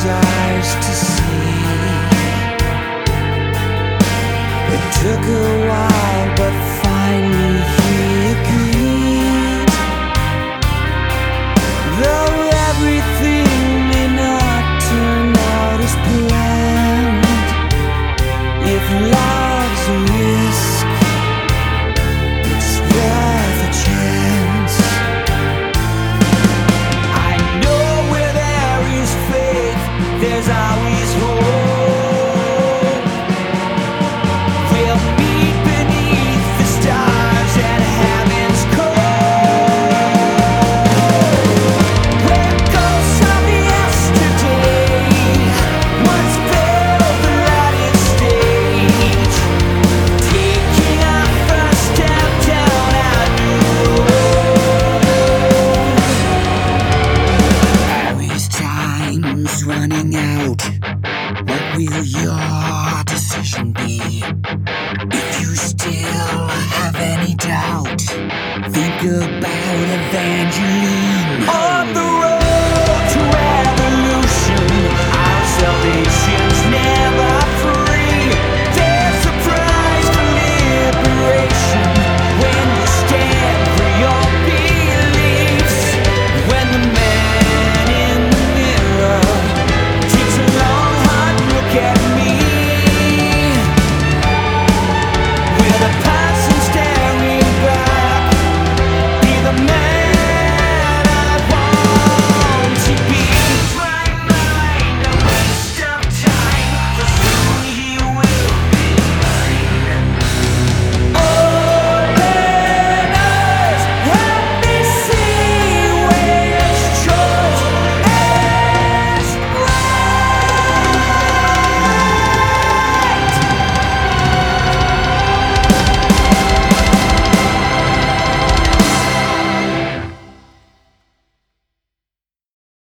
desires to see. It took a while, but finally he agreed. Though everything may not turn out as planned, if love's a risk, it's worth a chance. I know where there is faith, there's always hope. We'll meet beneath the stars at heaven's core, where ghosts of yesterday once filled the lighted stage, taking our first step down our new road. Always time's running out. What will your decision be? If you still have any doubt, think about Evangeline on the road.